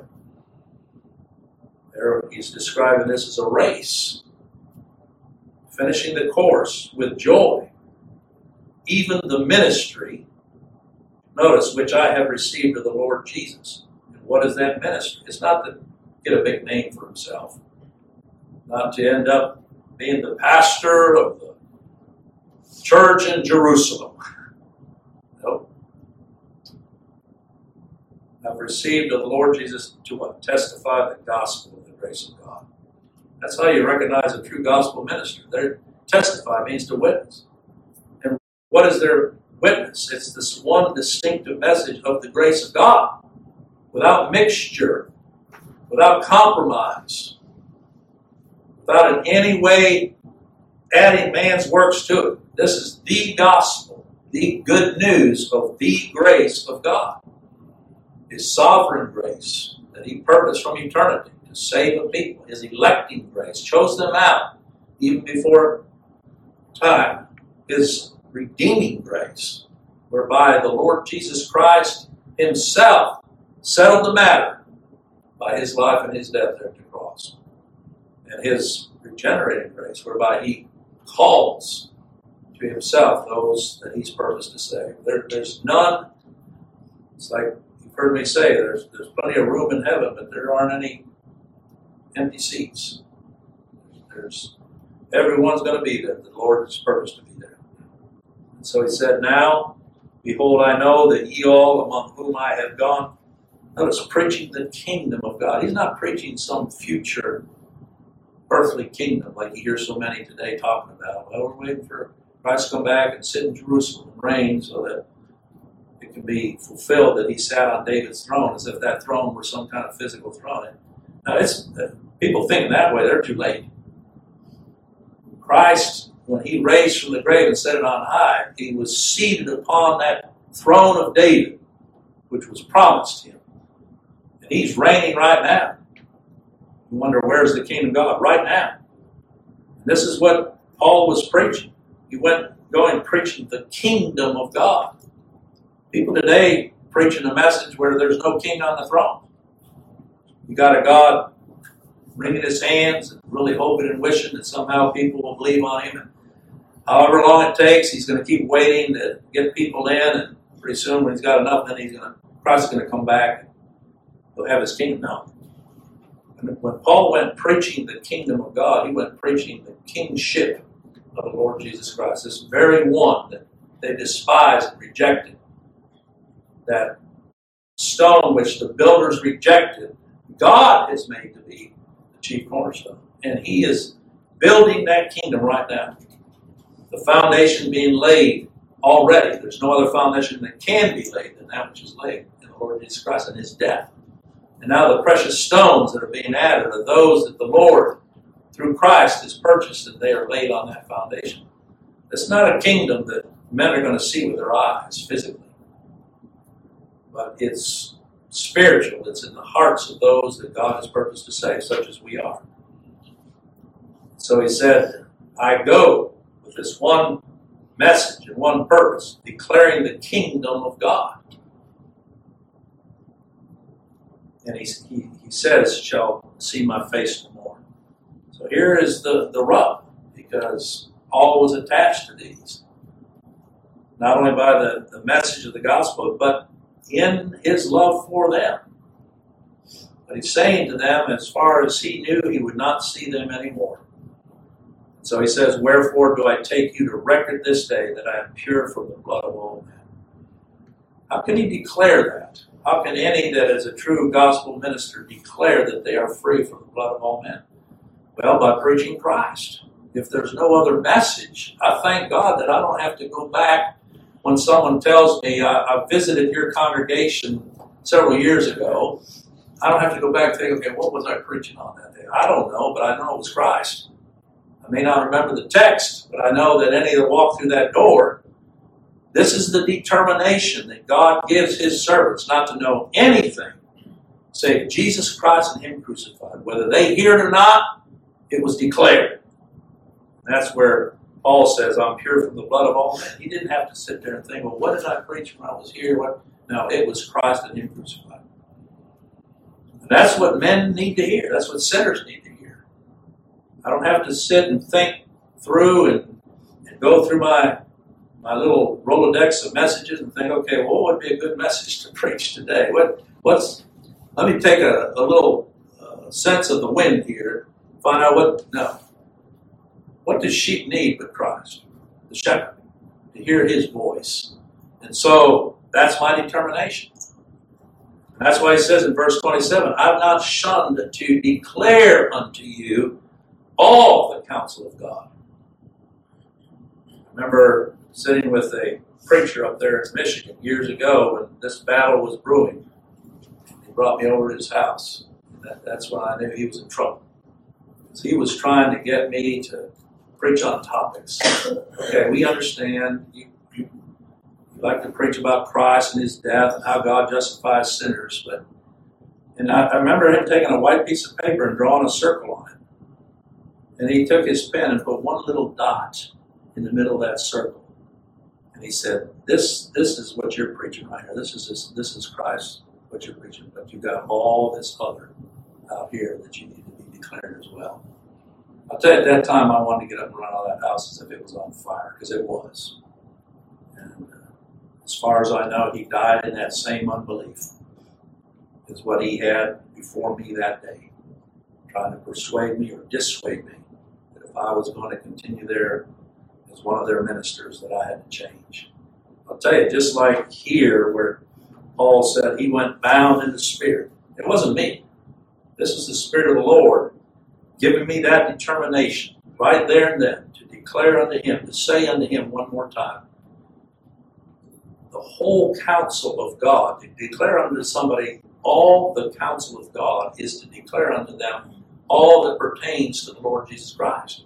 [SPEAKER 1] There he's describing this as a race. Finishing the course with joy. Even the ministry, notice, which I have received of the Lord Jesus. And what is that ministry? It's not to get a big name for himself. Not to end up being the pastor of the church in Jerusalem. Nope. I've received of the Lord Jesus to what? Testify the gospel of the grace of God. That's how you recognize a true gospel minister. Their testify means to witness. And what is their witness? It's this one distinctive message of the grace of God, without mixture, without compromise, without in any way adding man's works to it. This is the gospel, the good news of the grace of God. His sovereign grace that he purposed from eternity to save a people. His electing grace chose them out even before time. His redeeming grace, whereby the Lord Jesus Christ himself settled the matter by his life and his death there at the cross. And his regenerating grace, whereby he calls to himself those that he's purposed to save. There, there's none. It's like you've heard me say, there's, there's plenty of room in heaven, but there aren't any empty seats. There's everyone's going to be there. The Lord has purposed to be there. And so he said, now, behold, I know that ye all among whom I have gone, notice, preaching the kingdom of God. He's not preaching some future earthly kingdom like you hear so many today talking about. Well, we're waiting for Christ to come back and sit in Jerusalem and reign so that it can be fulfilled that he sat on David's throne, as if that throne were some kind of physical throne. Now, it's, people think that way, they're too late. Christ, when he raised from the grave and set it on high, he was seated upon that throne of David, which was promised him. And he's reigning right now. You wonder, where's the kingdom of God? Right now. And this is what Paul was preaching. He went going preaching the kingdom of God. People today preaching a message where there's no king on the throne. You got a God wringing his hands and really hoping and wishing that somehow people will believe on him. And however long it takes, he's going to keep waiting to get people in, and pretty soon when he's got enough, then he's going to, Christ is going to come back and he'll have his kingdom. No. And when Paul went preaching the kingdom of God, he went preaching the kingship of the Lord Jesus Christ, this very one that they despised and rejected. That stone which the builders rejected, God has made to be the chief cornerstone. And he is building that kingdom right now. The foundation being laid already. There's no other foundation that can be laid than that which is laid in the Lord Jesus Christ and his death. And now the precious stones that are being added are those that the Lord, through Christ, has purchased, and they are laid on that foundation. It's not a kingdom that men are going to see with their eyes physically. But it's spiritual. It's in the hearts of those that God has purposed to save, such as we are. So he said, I go with this one message and one purpose, declaring the kingdom of God. And he, he, he says, shall see my face no more. So here is the, the rub, because Paul was attached to these. Not only by the, the message of the gospel, but in his love for them. But he's saying to them, as far as he knew, he would not see them anymore. So he says, wherefore do I take you to record this day that I am pure from the blood of all men? How can he declare that? How can any that is a true gospel minister declare that they are free from the blood of all men? Well, by preaching Christ. If there's no other message, I thank God that I don't have to go back when someone tells me, I, I visited your congregation several years ago, I don't have to go back and think, okay, what was I preaching on that day? I don't know, but I know it was Christ. I may not remember the text, but I know that any that walk through that door, this is the determination that God gives his servants not to know anything save Jesus Christ and him crucified. Whether they hear it or not, it was declared. That's where Paul says, I'm pure from the blood of all men. He didn't have to sit there and think, well, what did I preach when I was here? What? No, it was Christ and him crucified. And that's what men need to hear. That's what sinners need to hear. I don't have to sit and think through and, and go through my my little Rolodex of messages and think, okay, well, what would be a good message to preach today? What what's let me take a, a little uh, sense of the wind here, find out what no. What does sheep need but Christ, the shepherd, to hear his voice? And so that's my determination. And that's why he says in verse twenty-seven, I've not shunned to declare unto you all the counsel of God. I remember sitting with a preacher up there in Michigan years ago when this battle was brewing. He brought me over to his house. That, that's when I knew he was in trouble. Because he was trying to get me to preach on topics. Okay, we understand you, you, you like to preach about Christ and his death and how God justifies sinners, but and I, I remember him taking a white piece of paper and drawing a circle on it. And he took his pen and put one little dot in the middle of that circle. And he said, This this is what you're preaching right here. This is this, this is Christ, what you're preaching, but you've got all this other out here that you need to be declared as well. I'll tell you, at that time, I wanted to get up and run out of that house as if it was on fire, because it was. And uh, as far as I know, he died in that same unbelief as what he had before me that day, trying to persuade me or dissuade me that if I was going to continue there as one of their ministers, that I had to change. I'll tell you, just like here where Paul said he went bound in the Spirit. It wasn't me. This is the Spirit of the Lord giving me that determination right there and then to declare unto him, to say unto him one more time, the whole counsel of God, to declare unto somebody all the counsel of God is to declare unto them all that pertains to the Lord Jesus Christ.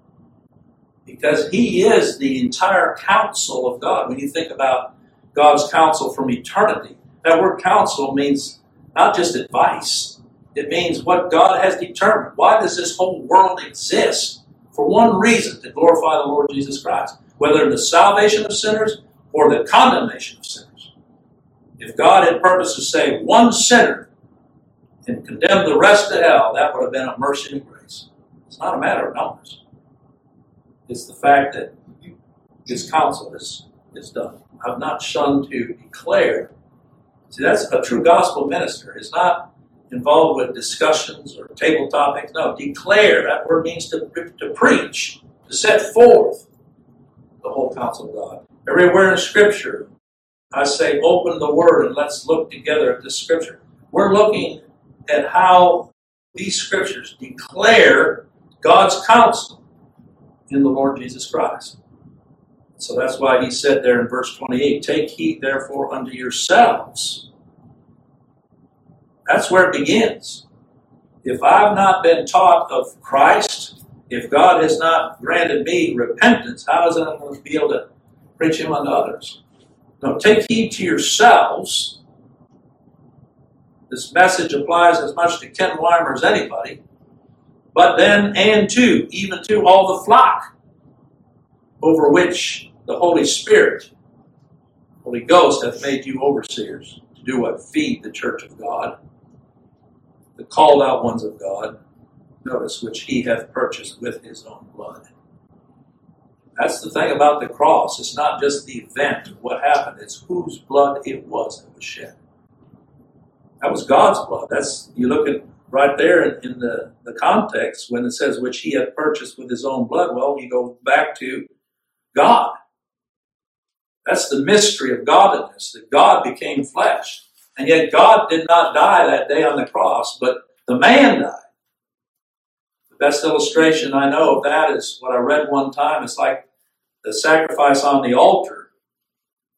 [SPEAKER 1] Because he is the entire counsel of God. When you think about God's counsel from eternity, that word counsel means not just advice. It means what God has determined. Why does this whole world exist? For one reason, to glorify the Lord Jesus Christ. Whether in the salvation of sinners or the condemnation of sinners. If God had purposed to save one sinner and condemn the rest to hell, that would have been a mercy and grace. It's not a matter of numbers. It's the fact that his counsel is, is done. I've not shunned to declare. See, that's a true gospel minister. It's not involved with discussions or table topics. No, declare. That word means to, to preach, to set forth the whole counsel of God. Everywhere in Scripture, I say open the Word and let's look together at this Scripture. We're looking at how these Scriptures declare God's counsel in the Lord Jesus Christ. So that's why he said there in verse twenty-eight, take heed therefore unto yourselves. That's where it begins. If I've not been taught of Christ, if God has not granted me repentance, how is it I'm going to be able to preach him unto others? No, take heed to yourselves. This message applies as much to Ken Weimer as anybody. But then, and to, even to all the flock over which the Holy Spirit, Holy Ghost, hath made you overseers to do what? Feed the church of God, the called out ones of God, notice, which he hath purchased with his own blood. That's the thing about the cross. It's not just the event of what happened. It's whose blood it was that was shed. That was God's blood. That's, you look at right there in, in the, the context when it says, which he hath purchased with his own blood. Well, you go back to God. That's the mystery of godliness, that God became flesh. And yet God did not die that day on the cross, but the man died. The best illustration I know of that is what I read one time. It's like the sacrifice on the altar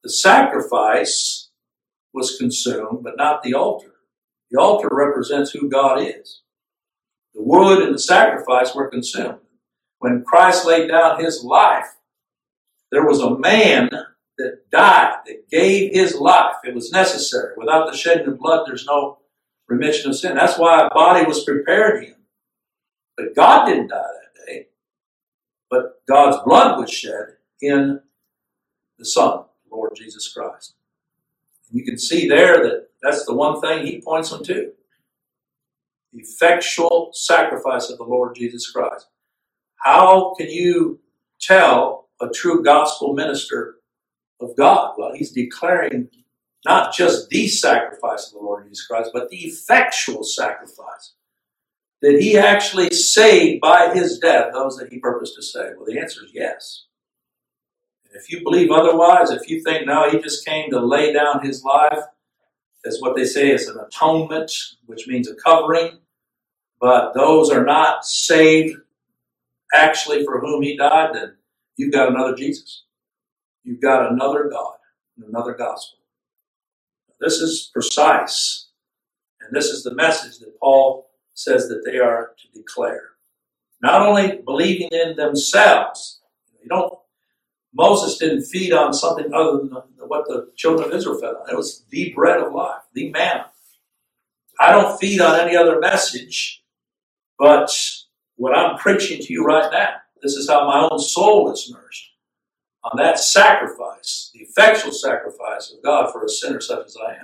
[SPEAKER 1] The sacrifice was consumed, but not the altar. The altar represents who God is. The wood and the sacrifice were consumed. When Christ laid down his life, there was a man that died, that gave his life. It was necessary. Without the shedding of blood, there's no remission of sin. That's why a body was prepared him. But God didn't die that day. But God's blood was shed in the Son, Lord Jesus Christ. And you can see there that that's the one thing he points them to. The effectual sacrifice of the Lord Jesus Christ. How can you tell a true gospel minister of God? Well, he's declaring not just the sacrifice of the Lord Jesus Christ, but the effectual sacrifice. Did he actually save by his death those that he purposed to save? Well, the answer is yes. And if you believe otherwise, if you think, no, he just came to lay down his life as what they say is an atonement, which means a covering, but those are not saved actually for whom he died, then you've got another Jesus. You've got another God and another gospel. This is precise. And this is the message that Paul says that they are to declare. Not only believing in themselves. You don't, Moses didn't feed on something other than the, what the children of Israel fed on. It was the bread of life, the manna. I don't feed on any other message, but what I'm preaching to you right now, this is how my own soul is nourished. On that sacrifice, the effectual sacrifice of God for a sinner such as I am.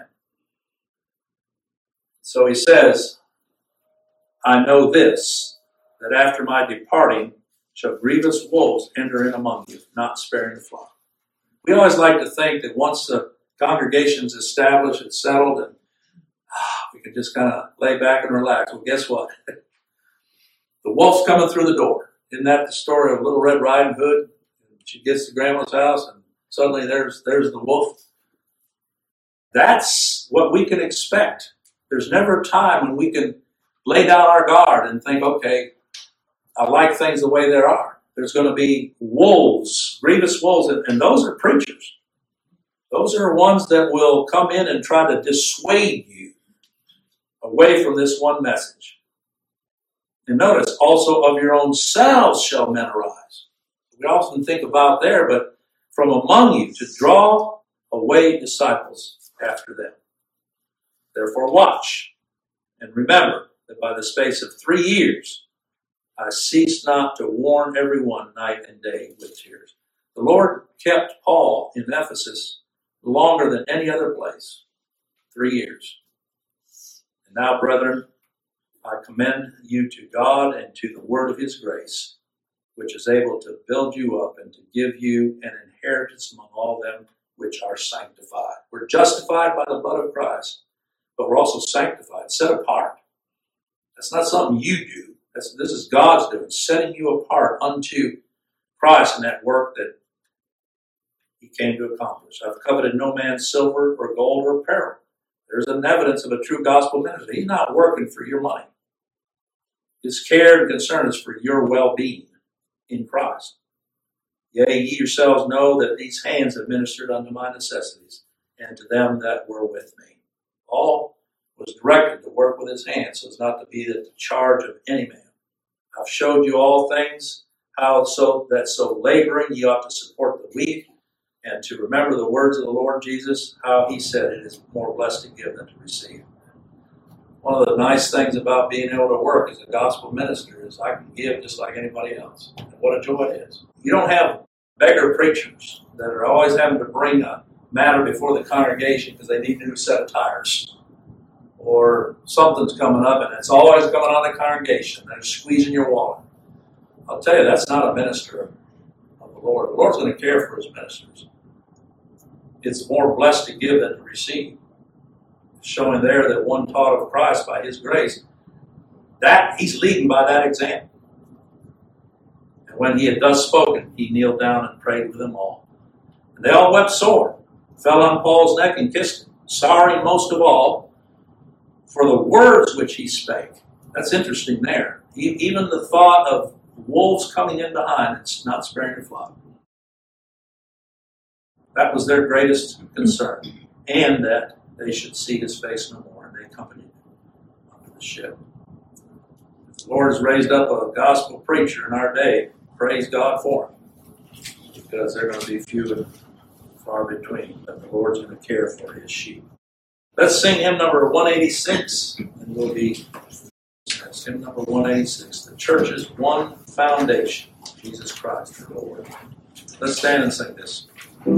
[SPEAKER 1] So he says, I know this, that after my departing shall grievous wolves enter in among you, not sparing the flock. We always like to think that once the congregation's established, it's settled, and ah, we can just kind of lay back and relax. Well, guess what? The wolf's coming through the door. Isn't that the story of Little Red Riding Hood? She gets to Grandma's house, and suddenly there's there's the wolf. That's what we can expect. There's never a time when we can lay down our guard and think, okay, I like things the way they are. There's going to be wolves, grievous wolves, and, and those are preachers. Those are ones that will come in and try to dissuade you away from this one message. And notice, also of your own selves shall men arise. We often think about there, but from among you to draw away disciples after them. Therefore watch, and remember that by the space of three years I ceased not to warn everyone night and day with tears. The Lord kept Paul in Ephesus longer than any other place, three years. And now, brethren, I commend you to God and to the word of his grace, which is able to build you up and to give you an inheritance among all them which are sanctified. We're justified by the blood of Christ, but we're also sanctified, set apart. That's not something you do. That's, this is God's doing, setting you apart unto Christ in that work that he came to accomplish. I've coveted no man's silver or gold or apparel. There's an evidence of a true gospel minister. He's not working for your money. His care and concern is for your well-being in Christ. Yea, ye yourselves know that these hands have ministered unto my necessities, and to them that were with me. All was directed to work with his hands, so as not to be at the charge of any man. I've showed you all things, how so that so laboring ye ought to support the weak, and to remember the words of the Lord Jesus, how he said it is more blessed to give than to receive. One of the nice things about being able to work as a gospel minister is I can give just like anybody else. And what a joy it is. You don't have beggar preachers that are always having to bring a matter before the congregation because they need a new set of tires. Or something's coming up and it's always coming on the congregation. They're squeezing your wallet. I'll tell you, that's not a minister of the Lord. The Lord's going to care for his ministers. It's more blessed to give than to receive. It's showing there that one taught of Christ by his grace, that he's leading by that example. And when he had thus spoken, he kneeled down and prayed with them all. And they all wept sore, fell on Paul's neck and kissed him, sorrowing most of all for the words which he spake. That's interesting there. Even the thought of wolves coming in behind and not sparing the flock. That was their greatest concern, and that they should see his face no more. And they accompanied him onto the ship. The Lord has raised up a gospel preacher in our day. Praise God for him, because they're going to be few and far between. But the Lord's going to care for his sheep. Let's sing hymn number one eighty-six, and we'll be. That's hymn number one eighty-six. The church's one foundation, Jesus Christ, the Lord. Let's stand and sing this.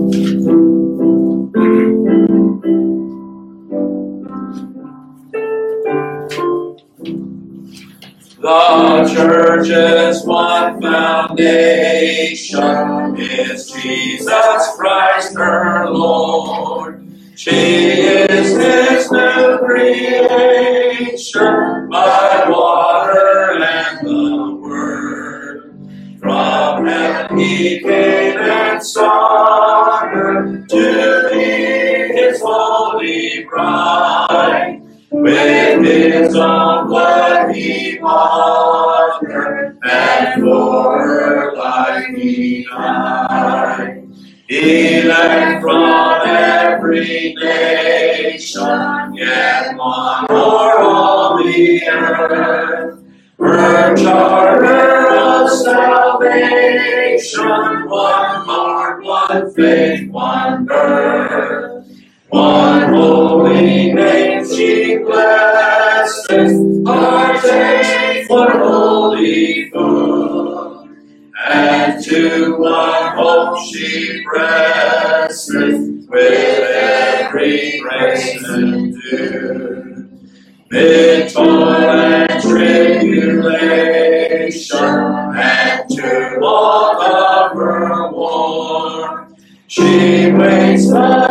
[SPEAKER 4] The church's one foundation is Jesus Christ her Lord. She is his new creation by water and the word. From heaven he came and sought her to be his holy bride. With his own blood he bought her, and for her life he died. Elect from every nation, yet one o'er all the earth. Her charter of salvation, one Lord, one faith, one birth. One holy name she blesses, partakes one holy food, and to one hope she presses with every grace and due. Mid toil and tribulation, and tumult of her war, she waits the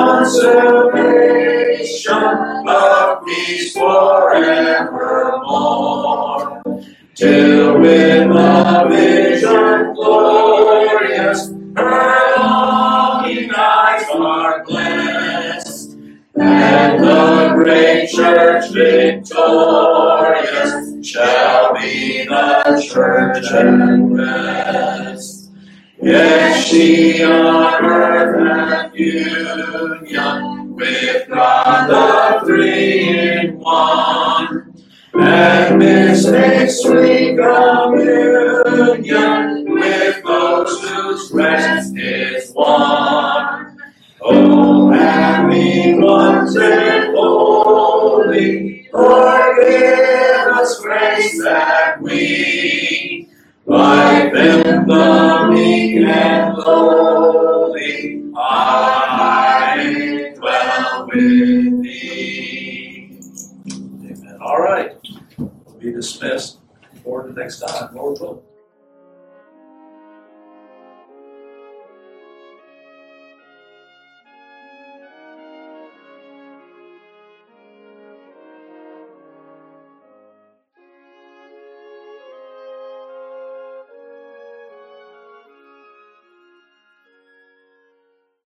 [SPEAKER 4] consummation of peace forevermore, till with a vision glorious her longing eyes are blessed, and the great church victorious shall be the church at rest. Yes, she on earth hath union with God the three in one, and mistakes sweet communion with those whose rest is won. Oh, happy ones and holy, Lord, give us grace that we, like them the meek and lowly, I dwell with thee.
[SPEAKER 1] Amen. All right. We'll be dismissed for the next time. Lord willing.